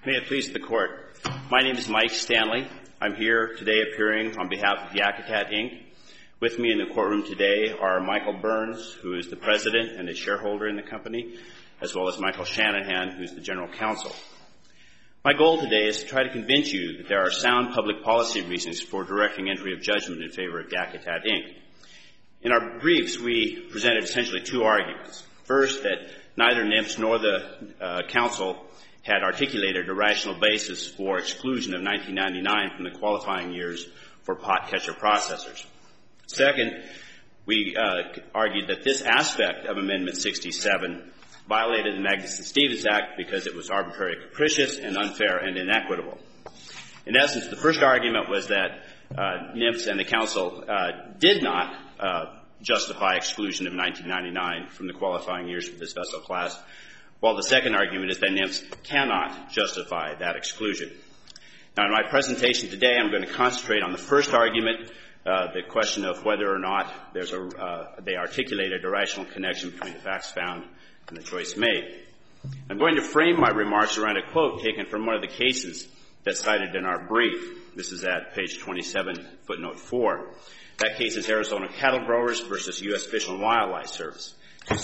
May it please the Court. My name is Mike Stanley. I'm here today appearing on behalf of Yakutat, Inc. With me in the courtroom today are Michael Burns, who is the president and a shareholder in the company, as well as Michael Shanahan, who's the general counsel. My goal today is to try to convince you that there are sound public policy reasons for directing entry of judgment in favor of Yakutat, Inc. In our briefs, we presented essentially two arguments. First, that neither NIMS nor the counsel had articulated a rational basis for exclusion of 1999 from the qualifying years for pot catcher processors. Second, we argued that this aspect of Amendment 67 violated the Magnuson-Stevens Act because it was arbitrary, capricious, and unfair and inequitable. In essence, the first argument was that NIMS and the counsel did not justify exclusion of 1999 from the qualifying years for this vessel class, while the second argument is that NIMS cannot justify that exclusion. Now, in my presentation today, I'm going to concentrate on the first argument, the question of whether or not they articulated a rational connection between the facts found and the choice made. I'm going to frame my remarks around a quote taken from one of the cases that's cited in our brief. This is at page 27, footnote 4. That case is Arizona Cattle Growers versus U.S. Fish and Wildlife Service,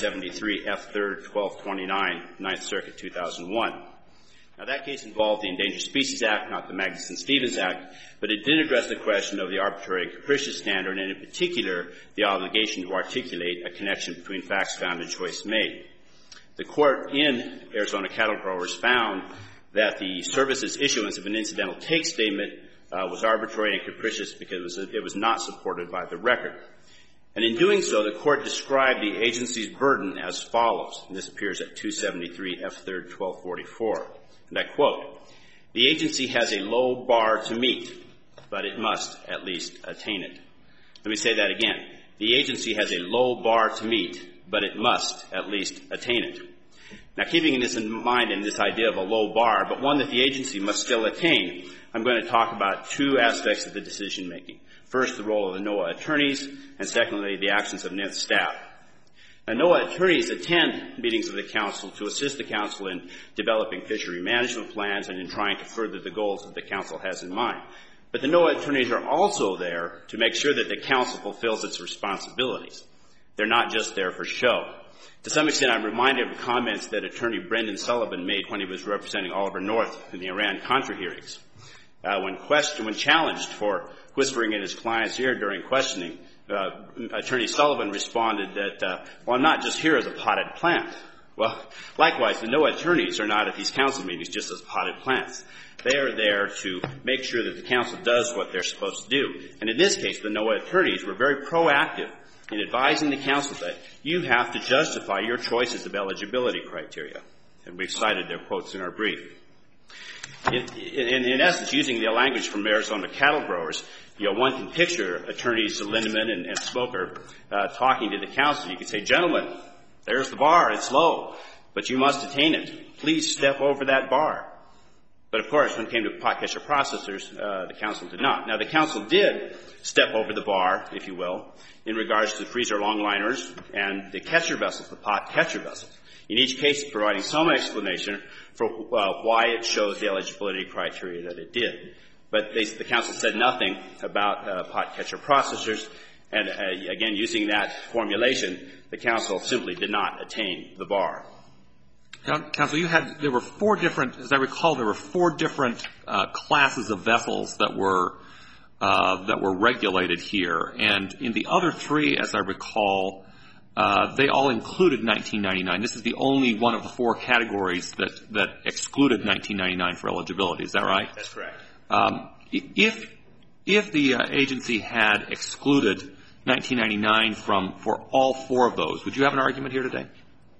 273 F. 3rd, 1229, 9th Circuit, 2001. Now, that case involved the Endangered Species Act, not the Magnuson-Stevens Act, but it did address the question of the arbitrary and capricious standard, and in particular, the obligation to articulate a connection between facts found and choice made. The court in Arizona Cattle Growers found that the service's issuance of an incidental take statement was arbitrary and capricious because it was not supported by the record. And in doing so, the court described the agency's burden as follows. And this appears at 273 F. 3rd, 1244. And I quote, "The agency has a low bar to meet, but it must at least attain it." Let me say that again. The agency has a low bar to meet, but it must at least attain it. Now, keeping this in mind and this idea of a low bar, but one that the agency must still attain, I'm going to talk about two aspects of the decision-making. First, the role of the NOAA attorneys, and secondly, the actions of NIMS staff. Now, NOAA attorneys attend meetings of the council to assist the council in developing fishery management plans and in trying to further the goals that the council has in mind. But the NOAA attorneys are also there to make sure that the council fulfills its responsibilities. They're not just there for show. To some extent, I'm reminded of the comments that Attorney Brendan Sullivan made when he was representing Oliver North in the Iran-Contra hearings. When challenged for whispering in his client's ear during questioning, Attorney Sullivan responded that, well, I'm not just here as a potted plant. Well, likewise, the NOAA attorneys are not at these council meetings just as potted plants. They are there to make sure that the council does what they're supposed to do. And in this case, the NOAA attorneys were very proactive in advising the council that you have to justify your choices of eligibility criteria. And we've cited their quotes in our brief. In essence, using the language from Arizona Cattle Growers, one can picture attorneys Lindeman and Smoker talking to the council. You could say, gentlemen, there's the bar. It's low, but you must attain it. Please step over that bar. But, of course, when it came to pot catcher processors, the council did not. Now, the council did step over the bar, if you will, in regards to freezer longliners and the catcher vessels, the pot catcher vessels. In each case, providing some explanation for why it shows the eligibility criteria that it did. But the council said nothing about pot catcher processors. And, again, using that formulation, the council simply did not attain the bar. Counsel, there were four different, as I recall, there were four different classes of vessels that were regulated here. And in the other three, as I recall, they all included 1999. This is the only one of the four categories that excluded 1999 for eligibility. Is that right? That's correct. If the agency had excluded 1999 for all four of those, would you have an argument here today?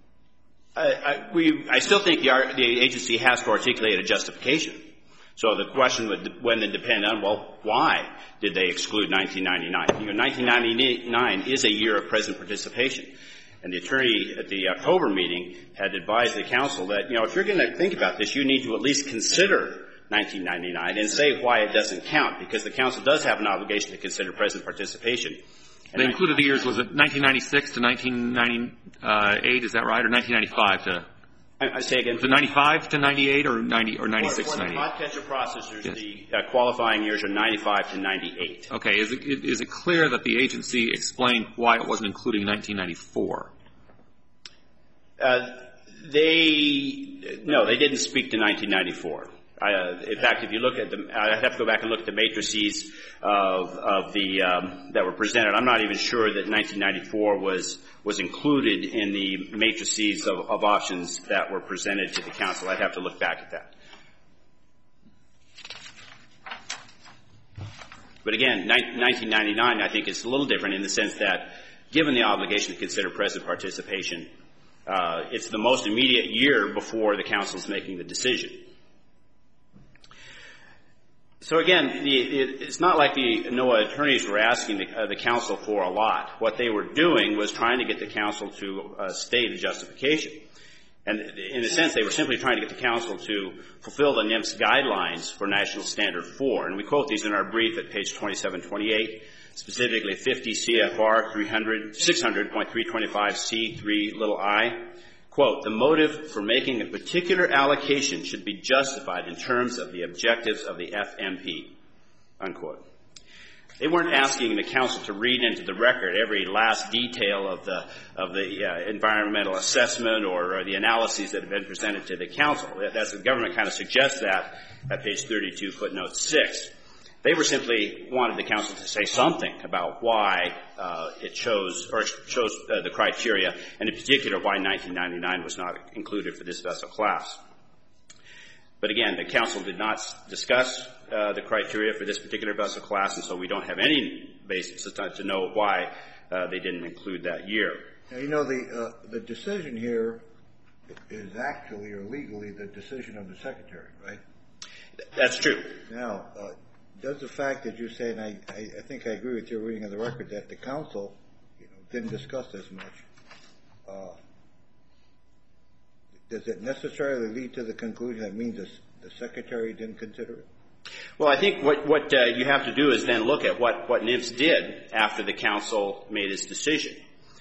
I still think the agency has to articulate a justification. So the question would then depend on, well, why did they exclude 1999? 1999 is a year of present participation. And the attorney at the October meeting had advised the council that, if you're going to think about this, you need to at least consider 1999 and say why it doesn't count, because the council does have an obligation to consider present participation. They included the years, was it 1996 to 1998, is that right, or 1995 to I say again. The 95 to 98 or 90 or 96 to 98? For the podcatcher processors, yes. The qualifying years are 95 to 98. Okay. Is it clear that the agency explained why it wasn't including 1994? No, they didn't speak to 1994. In fact, if you look at I'd have to go back and look at the matrices of the that were presented. I'm not even sure that 1994 was included in the matrices of options that were presented to the council. I'd have to look back at that. But again, 1999, I think, is a little different in the sense that, given the obligation to consider present participation, it's the most immediate year before the council is making the decision. So again, it's not like the NOAA attorneys were asking the council for a lot. What they were doing was trying to get the council to state a justification. And in a sense, they were simply trying to get the council to fulfill the NIMS guidelines for National Standard 4. And we quote these in our brief at page 2728, specifically 50 CFR 600.325C3i. Quote, the motive for making a particular allocation should be justified in terms of the objectives of the FMP, unquote. They weren't asking the council to read into the record every last detail of the environmental assessment or the analyses that have been presented to the council. As the government kind of suggests that at page 32, footnote 6. They were simply wanted the council to say something about why it chose the criteria, and in particular why 1999 was not included for this vessel class. But again, the council did not discuss the criteria for this particular vessel class, and so we don't have any basis to know why they didn't include that year. Now, you know, the decision here is actually or legally the decision of the secretary, right? That's true. Now, does the fact that you say, and I think I agree with your reading of the record, that the council, didn't discuss this much, does it necessarily lead to the conclusion that means the secretary didn't consider it? Well, I think what you have to do is then look at what NIMS did after the council made its decision.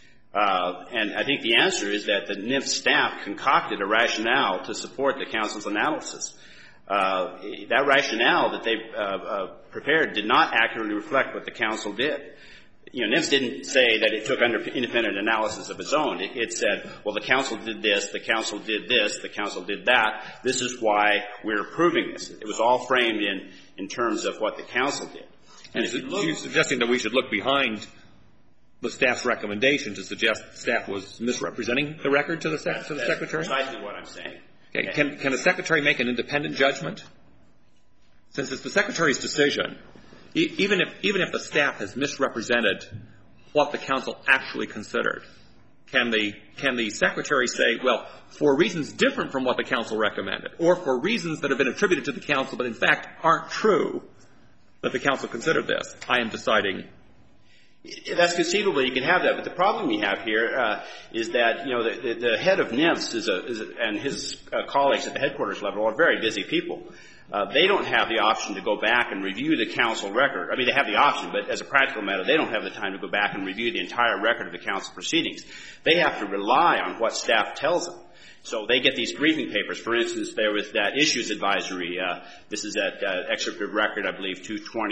And I think the answer is that the NIMS staff concocted a rationale to support the council's analysis. That rationale that they prepared did not accurately reflect what the council did. NIMS didn't say that it took under independent analysis of its own. It said, well, the council did this, the council did this, the council did that. This is why we're approving this. It was all framed in terms of what the council did. And if you're suggesting that we should look behind the staff's recommendation to suggest staff was misrepresenting the record to the secretary? That's precisely what I'm saying. Okay. Can the secretary make an independent judgment? Since it's the secretary's decision, even if the staff has misrepresented what the council actually considered, can the secretary say, well, for reasons different from what the council recommended, or for reasons that have been attributed to the council but in fact aren't true, that the council considered this, I am deciding? That's conceivable. You can have that. But the problem we have here is that, the head of NIMS and his colleagues at the headquarters level are very busy people. They don't have the option to go back and review the council record. I mean, they have the option, but as a practical matter, they don't have the time to go back and review the entire record of the council proceedings. They have to rely on what staff tells them. So they get these briefing papers. For instance, there was that issues advisory. This is at excerpt of record, I believe,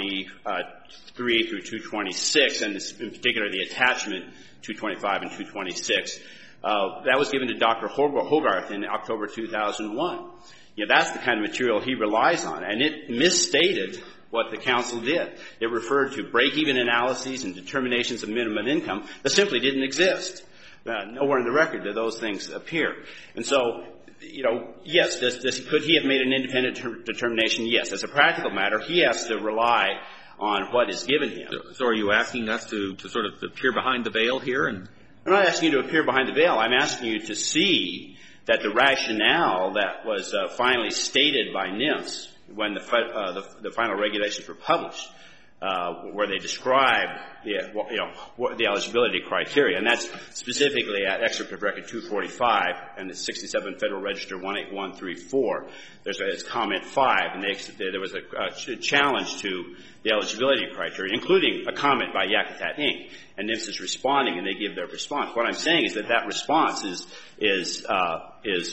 223 through 226, and this, in particular the attachment 225 and 226. That was given to Dr. Hogarth in October 2001. That's the kind of material he relies on, and it misstated what the council did. It referred to break-even analyses and determinations of minimum income that simply didn't exist. Nowhere in the record do those things appear. And so, yes, could he have made an independent determination? Yes. As a practical matter, he has to rely on what is given him. So are you asking us to sort of appear behind the veil here? I'm not asking you to appear behind the veil. I'm asking you to see that the rationale that was finally stated by NIMS when the final regulations were published, where they described the eligibility criteria, and that's specifically at excerpt of record 245 and the 67 Federal Register 18134. There's comment 5, and there was a challenge to the eligibility criteria, including a comment by Yakutat Inc. And NIMS is responding, and they give their response. What I'm saying is that response is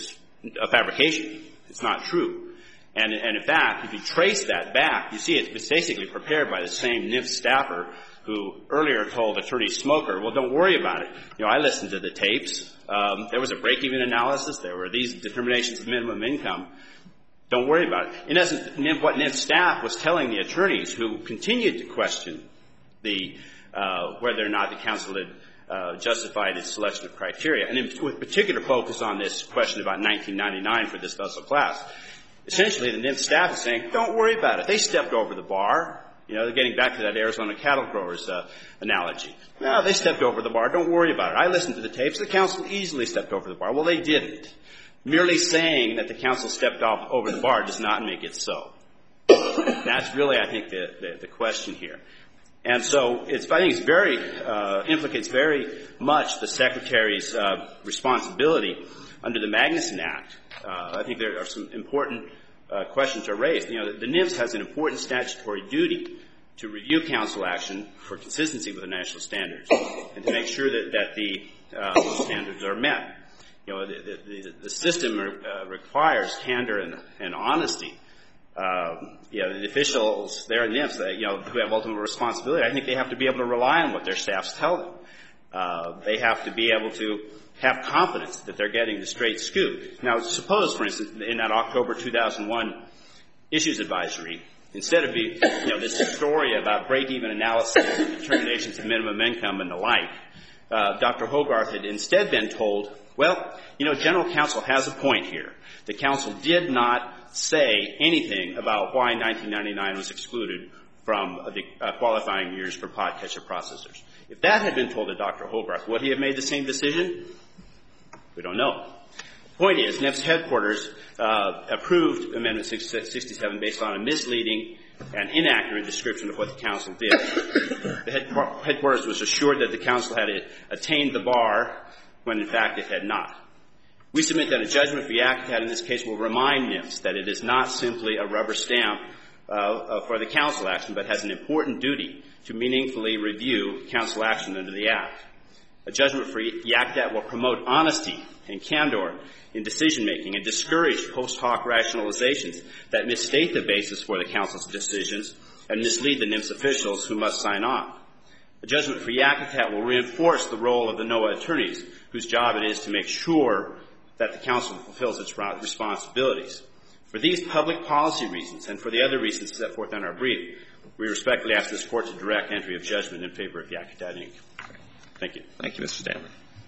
a fabrication. It's not true. And in fact, if you trace that back, you see it's basically prepared by the same NIF staffer who earlier told Attorney Smoker, well, don't worry about it. I listened to the tapes. There was a break-even analysis. There were these determinations of minimum income. Don't worry about it. In essence, what NIF staff was telling the attorneys who continued to question whether or not the counsel had justified its selection of criteria, and with particular focus on this question about 1999 for this vessel class. Essentially, the NIF staff is saying, don't worry about it. They stepped over the bar. They're getting back to that Arizona cattle growers analogy. No, they stepped over the bar. Don't worry about it. I listened to the tapes. The counsel easily stepped over the bar. Well, they didn't. Merely saying that the counsel stepped over the bar does not make it so. That's really, I think, the question here. And so I think it's implicates very much the Secretary's responsibility under the Magnuson Act. I think there are some important questions are raised. The NIFS has an important statutory duty to review counsel action for consistency with the national standards and to make sure that the standards are met. The system requires candor and honesty. The officials there in NIFS, who have ultimate responsibility, I think they have to be able to rely on what their staffs tell them. They have to be able to have confidence that they're getting the straight scoop. Now, suppose, for instance, in that October 2001 issues advisory, instead of this story about break-even analysis, determinations of minimum income and the like, Dr. Hogarth had instead been told, well, general counsel has a point here. The counsel did not say anything about why 1999 was excluded from the qualifying years for pod catcher processors. If that had been told to Dr. Hogarth, would he have made the same decision? We don't know. The point is, NIFS headquarters approved Amendment 67 based on a misleading and inaccurate description of what the counsel did. The headquarters was assured that the counsel had attained the bar when, in fact, it had not. We submit that a judgment for Yakutat in this case will remind NIFS that it is not simply a rubber stamp for the counsel action, but has an important duty to meaningfully review counsel action under the Act. A judgment for Yakutat will promote honesty and candor in decision-making and discourage post hoc rationalizations that misstate the basis for the counsel's decisions and mislead the NIFS officials who must sign off. A judgment for Yakutat will reinforce the role of the NOAA attorneys, whose job it is to make sure that the counsel fulfills its responsibilities. For these public policy reasons and for the other reasons set forth in our brief, we respectfully ask this Court to direct entry of judgment in favor of Yakutat, Inc. Thank you. Thank you, Mr. Stanley.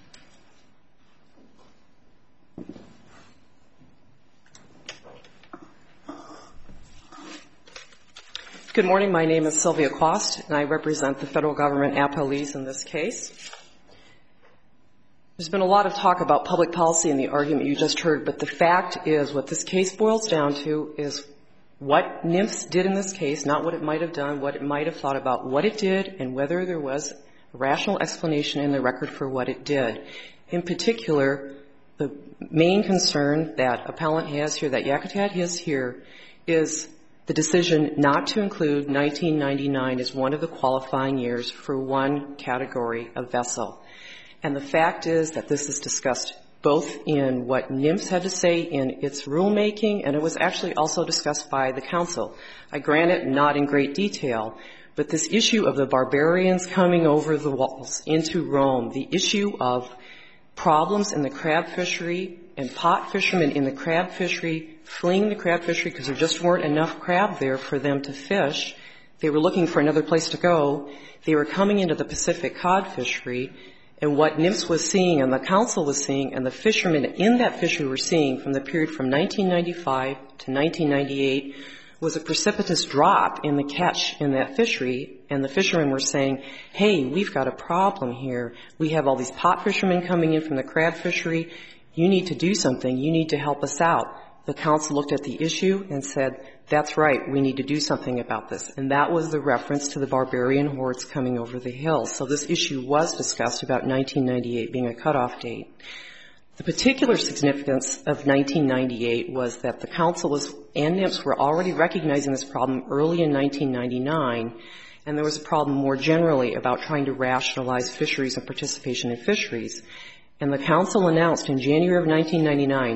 Good morning. My name is Sylvia Quast, and I represent the federal government appellees in this case. There's been a lot of talk about public policy in the argument you just heard, but the fact is what this case boils down to is what NIFS did in this case, not what it might have done, what it might have thought about what it did, and whether there was a rational explanation in the record for what it did. In particular, the main concern that appellant has here, that Yakutat has here, is the decision not to include 1999 as one of the qualifying years for one category of vessel. And the fact is that this is discussed both in what NIMS had to say in its rulemaking, and it was actually also discussed by the council. I grant it not in great detail, but this issue of the barbarians coming over the walls into Rome, the issue of problems in the crab fishery and pot fishermen in the crab fishery fleeing the crab fishery because there just weren't enough crab there for them to fish. They were looking for another place to go. They were coming into the Pacific cod fishery. And what NIMS was seeing and the council was seeing and the fishermen in that fishery were seeing from the period from 1995 to 1998 was a precipitous drop in the catch in that fishery. And the fishermen were saying, hey, we've got a problem here. We have all these pot fishermen coming in from the crab fishery. You need to do something. You need to help us out. The council looked at the issue and said, that's right, we need to do something about this. And that was the reference to the barbarian hordes coming over the hills. So this issue was discussed about 1998 being a cutoff date. The particular significance of 1998 was that the council and NIMS were already recognizing this problem early in 1999, and there was a problem more generally about trying to rationalize fisheries and participation in fisheries. And the council announced in January of 1999,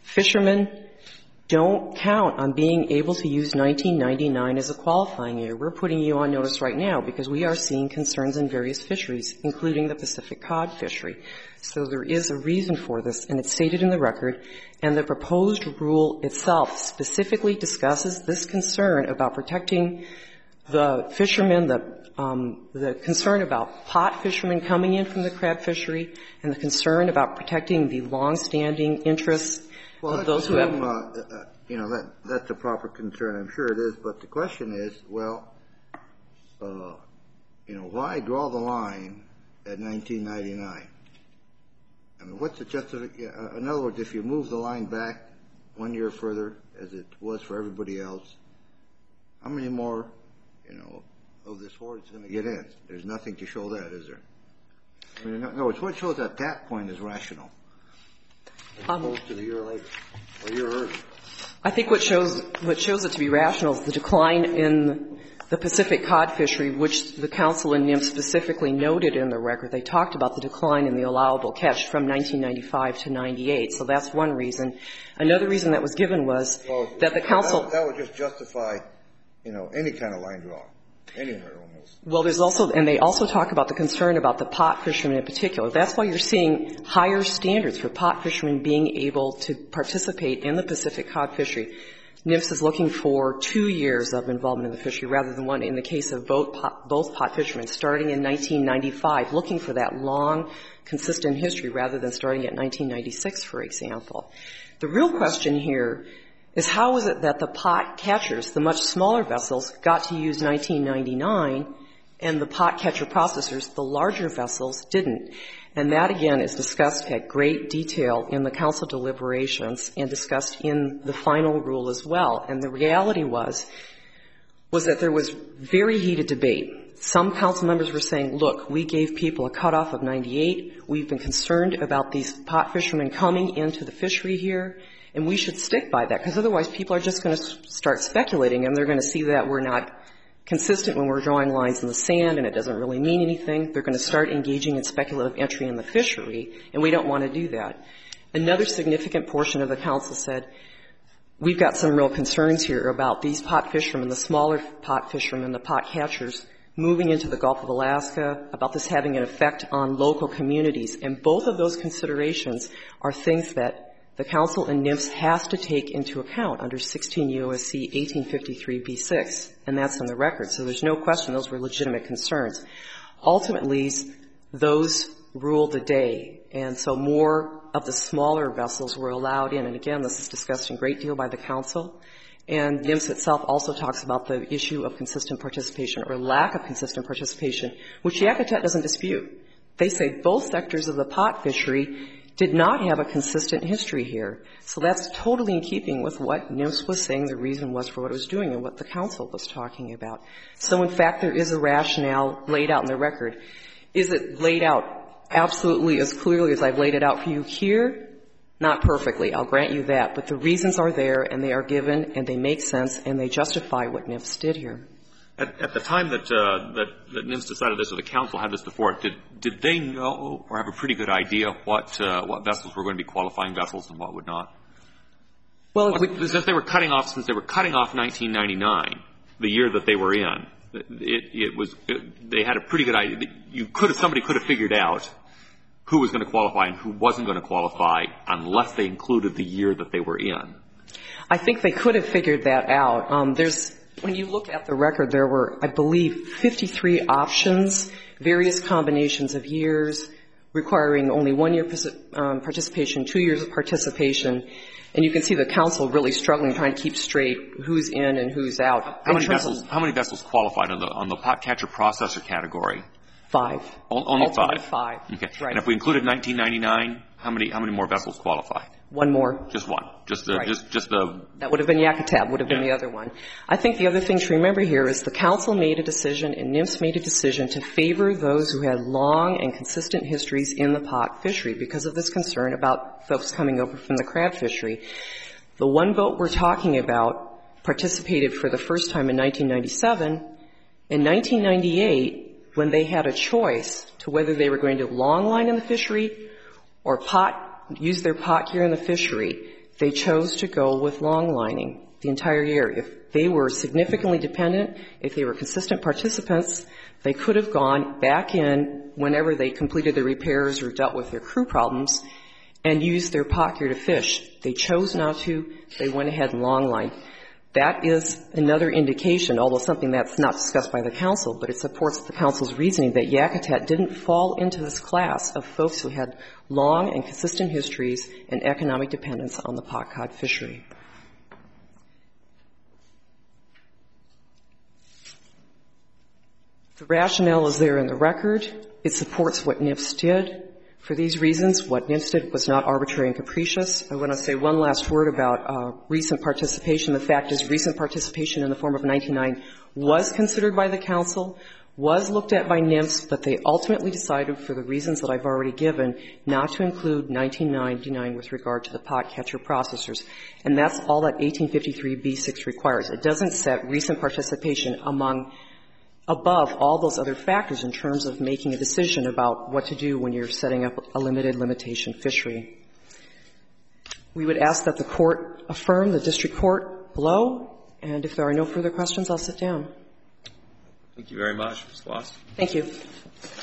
fishermen don't count on being able to use 1999 as a qualifying year. We're putting you on notice right now because we are seeing concerns in various fisheries, including the Pacific cod fishery. So there is a reason for this, and it's stated in the record, and the proposed rule itself specifically discusses this concern about protecting the fishermen, the concern about pot fishermen coming in from the crab fishery, and the concern about protecting the long-standing interests of those who have. That's a proper concern. I'm sure it is. But the question is, why draw the line at 1999? I mean, what's the justification? In other words, if you move the line back 1 year further, as it was for everybody else, how many more, of this horde is going to get in? There's nothing to show that, is there? I mean, in other words, what shows at that point is rational, as opposed to the year later or year earlier? I think what shows it to be rational is the decline in the Pacific cod fishery, which the Council and NIMS specifically noted in the record. They talked about the decline in the allowable catch from 1995 to 98. So that's one reason. Another reason that was given was that the Council... That would just justify, any kind of line drawing, anywhere almost. Well, there's also, and they also talk about the concern about the pot fishermen in particular. That's why you're seeing higher standards for pot fishermen being able to participate in the Pacific cod fishery. NIMS is looking for 2 years of involvement in the fishery rather than one. In the case of both pot fishermen, starting in 1995, looking for that long, consistent history rather than starting at 1996, for example. The real question here is how is it that the pot catchers, the much smaller vessels, got to use 1999 and the pot catcher processors, the larger vessels, didn't? And that, again, is discussed at great detail in the Council deliberations and discussed in the final rule as well. And the reality was that there was very heated debate. Some Council members were saying, look, we gave people a cutoff of 98. We've been concerned about these pot fishermen coming into the fishery here, and we should stick by that, because otherwise people are just going to start speculating, and they're going to see that we're not consistent when we're drawing lines in the sand and it doesn't really mean anything. They're going to start engaging in speculative entry in the fishery, and we don't want to do that. Another significant portion of the Council said, we've got some real concerns here about these pot fishermen, the smaller pot fishermen, the pot catchers, moving into the Gulf of Alaska, about this having an effect on local communities. And both of those considerations are things that the Council and NIMS has to take into account under 16 U.S.C. 1853b6, and that's in the record. So there's no question those were legitimate concerns. Ultimately, those ruled the day, and so more of the smaller vessels were allowed in. And again, this is discussed in great deal by the Council. And NIMS itself also talks about the issue of consistent participation or lack of consistent participation, which Yakutat doesn't dispute. They say both sectors of the pot fishery did not have a consistent history here. So that's totally in keeping with what NIMS was saying the reason was for what it was doing and what the Council was talking about. So, in fact, there is a rationale laid out in the record. Is it laid out absolutely as clearly as I've laid it out for you here? Not perfectly, I'll grant you that. But the reasons are there, and they are given, and they make sense, and they justify what NIMS did here. At the time that NIMS decided this, or the Council had this before it, did they know or have a pretty good idea what vessels were going to be qualifying vessels and what would not? Well, since they were cutting off 1999, the year that they were in, they had a pretty good idea. Somebody could have figured out who was going to qualify and who wasn't going to qualify unless they included the year that they were in. I think they could have figured that out. When you look at the record, there were, I believe, 53 options, various combinations of years, requiring only 1 year participation, 2 years of participation. And you can see the Council really struggling, trying to keep straight who's in and who's out. How many vessels qualified on the pot catcher processor category? 5. Only 5? Ultimately 5. Okay. Right. And if we included 1999, how many more vessels qualified? 1 more. Just one. Right. Just the... That would have been Yakutat, would have been the other one. I think the other thing to remember here is the Council made a decision and NIMS made a decision to favor those who had long and consistent histories in the pot fishery because of this concern about folks coming over from the crab fishery. The one boat we're talking about participated for the first time in 1997. In 1998, when they had a choice to whether they were going to long line in the fishery or use their pot gear in the fishery, they chose to go with long lining the entire year. If they were significantly dependent, if they were consistent participants, they could have gone back in whenever they completed their repairs or dealt with their crew problems and used their pot gear to fish. They chose not to. They went ahead and long lined. That is another indication, although something that's not discussed by the council, but it supports the council's reasoning that Yakutat didn't fall into this class of folks who had long and consistent histories and economic dependence on the pot cod fishery. The rationale is there in the record. It supports what NIPS did. For these reasons, what NIPS did was not arbitrary and capricious. I want to say one last word about recent participation. The fact is recent participation in the form of 1999 was considered by the council, was looked at by NIPS, but they ultimately decided, for the reasons that I've already given, not to include 1999 with regard to the pot catcher processors. And that's all that 1853b6 requires. It doesn't set recent participation above all those other factors in terms of making a decision about what to do when you're setting up a limited limitation fishery. We would ask that the court affirm the district court below, and if there are no further questions, I'll sit down. Thank you very much, Ms. Gloss. Thank you. Mr.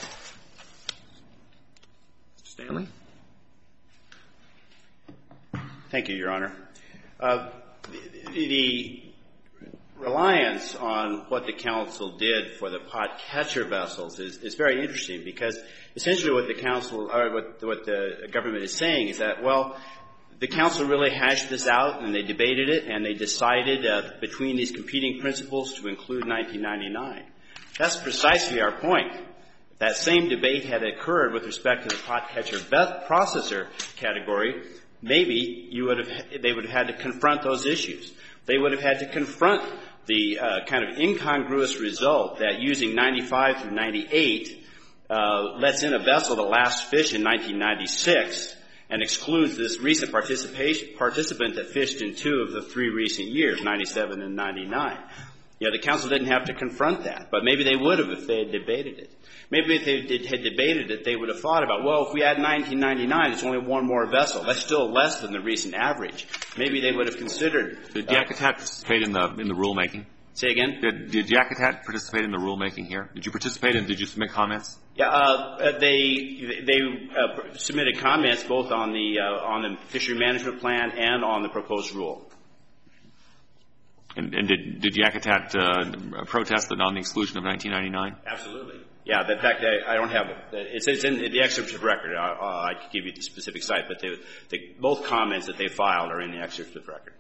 Stanley? Thank you, Your Honor. The reliance on what the council did for the pot catcher vessels is very interesting, because essentially what the council, or what the government is saying is that, well, the council really hashed this out and they debated it and they decided between these competing principles to include 1999. That's precisely our point. If that same debate had occurred with respect to the pot catcher processor category, maybe they would have had to confront those issues. They would have had to confront the kind of incongruous result that using 95 through 98 lets in a vessel that last fish in 1996 and excludes this recent participant that fished in 2 of the 3 recent years, 97 and 99. The council didn't have to confront that, but maybe they would have if they had debated it. Maybe if they had debated it, they would have thought about, well, if we add 1999, it's only one more vessel. That's still less than the recent average. Maybe they would have considered. Did Yakutat participate in the rulemaking? Say again? Did Yakutat participate in the rulemaking here? Did you participate and did you submit comments? Yeah, they submitted comments both on the fishery management plan and on the proposed rule. And did Yakutat protest on the exclusion of 1999? Absolutely. Yeah, in fact, I don't have it. It's in the excerpts of record. I could give you the specific site, but both comments that they filed are in the excerpts of record.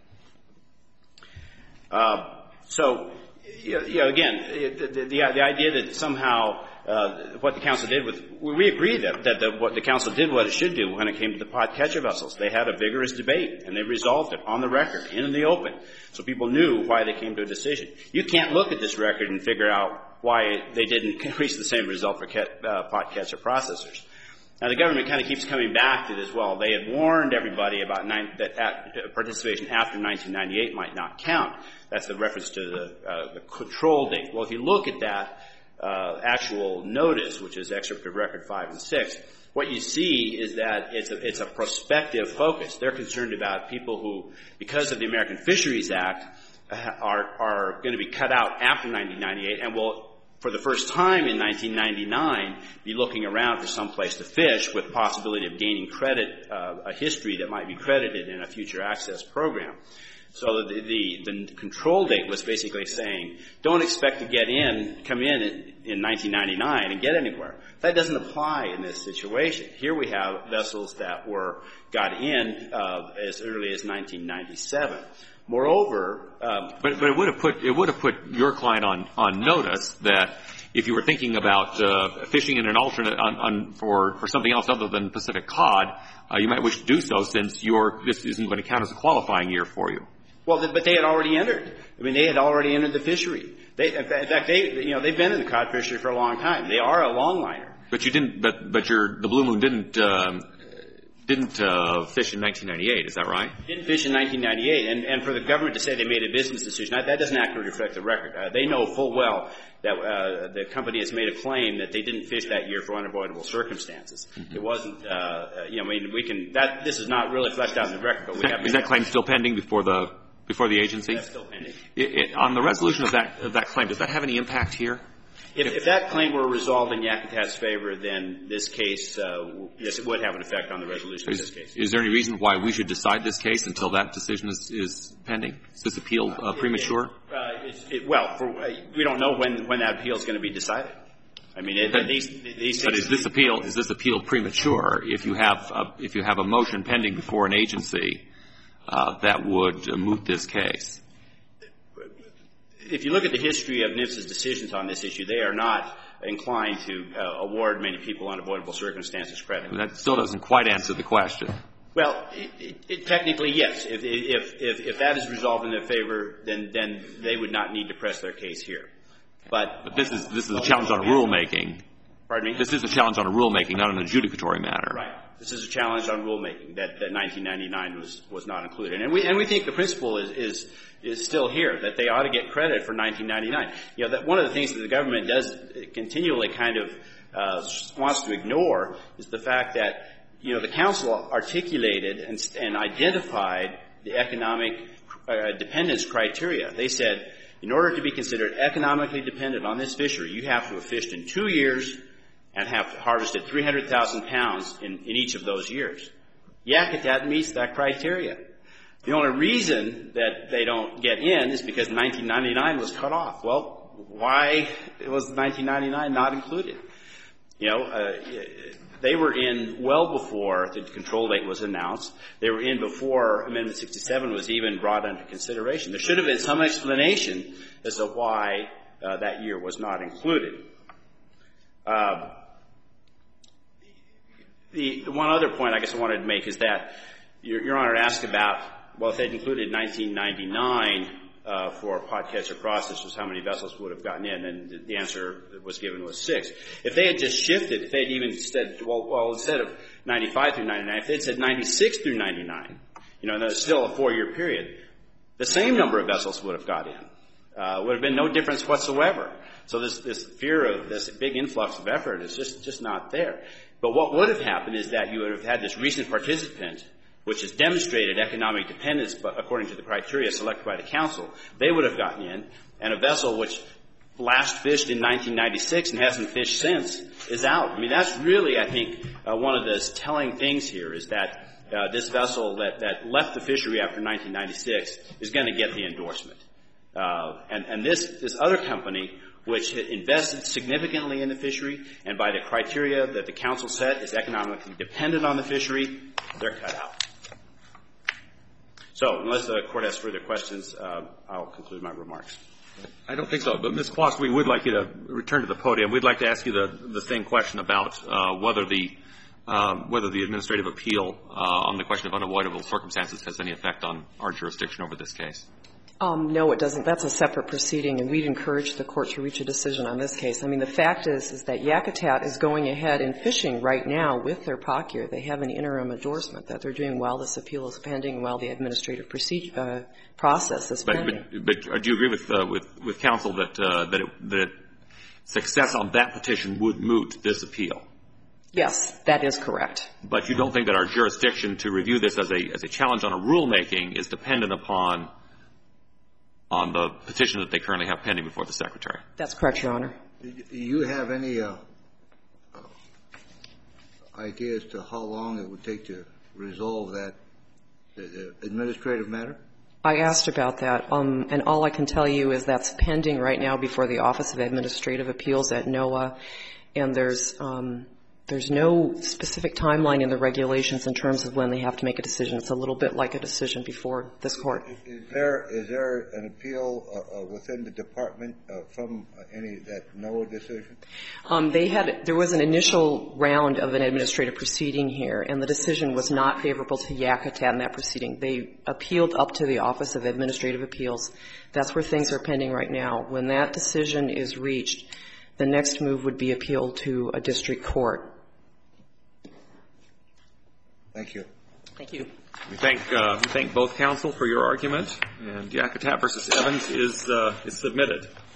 So, again, the idea that somehow what the council did we agree that what the council did what it should do when it came to the pot catcher vessels. They had a vigorous debate, and they resolved it on the record, in the open, so people knew why they came to a decision. You can't look at this record and figure out why they didn't reach the same result for pot catcher processors. Now, the government kind of keeps coming back to this. Well, they had warned everybody about that participation after 1998 might not count. That's the reference to the control date. Well, if you look at that actual notice, which is excerpt of record 5 and 6, what you see is that it's a prospective focus. They're concerned about people who, because of the American Fisheries Act, are going to be cut out after 1998 and will, for the first time in 1999, be looking around for some place to fish with possibility of gaining credit, a history that might be credited in a future access program. So the control date was basically saying, don't expect to come in 1999 and get anywhere. That doesn't apply in this situation. Here we have vessels that got in as early as 1997. Moreover, but it would have put your client on notice that if you were thinking about fishing in an alternate for something else other than Pacific cod, you might wish to do so since this isn't going to count as a qualifying year for you. Well, but they had already entered. I mean, they had already entered the fishery. In fact, they've been in the cod fishery for a long time. They are a longliner. But you didn't. But the Blue Moon didn't didn't fish in 1998. Is that right? Didn't fish in 1998, and for the government to say they made a business decision, that doesn't accurately reflect the record. They know full well that the company has made a claim that they didn't fish that year for unavoidable circumstances. Mm-hmm. It wasn't, this is not really fleshed out in the record, but we have. Is that claim still pending before the agency? That's still pending. On the resolution of that claim, does that have any impact here? If that claim were resolved in Yakutat's favor, then this case, yes, it would have an effect on the resolution of this case. Is there any reason why we should decide this case until that decision is pending? Is this appeal premature? We don't know when that appeal is going to be decided. I mean, these things. But is this appeal premature if you have a motion pending before an agency that would moot this case? If you look at the history of NIFS's decisions on this issue, they are not inclined to award many people unavoidable circumstances credit. That still doesn't quite answer the question. Well, technically, yes. If that is resolved in their favor, then they would not need to press their case here. But this is a challenge on rulemaking. Pardon me? This is a challenge on a rulemaking, not an adjudicatory matter. Right. This is a challenge on rulemaking that 1999 was not included, and we think the principle is still here, that they ought to get credit for 1999. You know, that one of the things that the government does continually kind of wants to ignore is the fact that, you know, the council articulated and identified the economic dependence criteria. They said, in order to be considered economically dependent on this fishery, you have to have fished in 2 years and have harvested 300,000 pounds in each of those years. Yakutat meets that criteria. The only reason that they don't get in is because 1999 was cut off. Well, why was 1999 not included? You know, they were in well before the control date was announced. They were in before Amendment 67 was even brought under consideration. There should have been some explanation as to why that year was not included. The one other point I guess I wanted to make is that Your Honor asked about, well, if they'd included 1999 for podcatcher processors, how many vessels would have gotten in? And the answer that was given was 6. If they had just shifted, if they'd even said, well, instead of 95 through 99, if they'd said 96 through 99, you know, that's still a 4-year period, the same number of vessels would have got in. Would have been no difference whatsoever. So this fear of this big influx of effort is just not there. But what would have happened is that you would have had this recent participant, which has demonstrated economic dependence, but according to the criteria selected by the council, they would have gotten in. And a vessel which last fished in 1996 and hasn't fished since is out. I mean, that's really, I think, one of the telling things here is that this vessel that left the fishery after 1996 is going to get the endorsement. And this other company, which had invested significantly in the fishery, and by the criteria that the council set is economically dependent on the fishery, they're cut out. So, unless the Court has further questions, I'll conclude my remarks. I don't think so. But, Ms. Quast, we would like you to return to the podium. We'd like to ask you the same question about whether the administrative appeal on the question of unavoidable circumstances has any effect on our jurisdiction over this case. No, it doesn't. That's a separate proceeding, and we'd encourage the Court to reach a decision on this case. I mean, the fact is that Yakutat is going ahead and fishing right now with their POCUR. They have an interim endorsement that they're doing while this appeal is pending, while the administrative process is pending. But do you agree with counsel that success on that petition would moot this appeal? Yes, that is correct. But you don't think that our jurisdiction to review this as a challenge on a rulemaking is dependent upon the petition that they currently have pending before the Secretary? That's correct, Your Honor. Do you have any idea as to how long it would take to resolve that administrative matter? I asked about that, and all I can tell you is that's pending right now before the Office of Administrative Appeals at NOAA, and there's no specific timeline in the regulations in terms of when they have to make a decision. It's a little bit like a decision before this Court. Is there an appeal within the department from that NOAA decision? There was an initial round of an administrative proceeding here, and the decision was not favorable to Yakutat in that proceeding. They appealed up to the Office of Administrative Appeals. That's where things are pending right now. When that decision is reached, the next move would be appealed to a district court. Thank you. Thank you. We thank both counsel for your argument, and Yakutat versus Evans is submitted.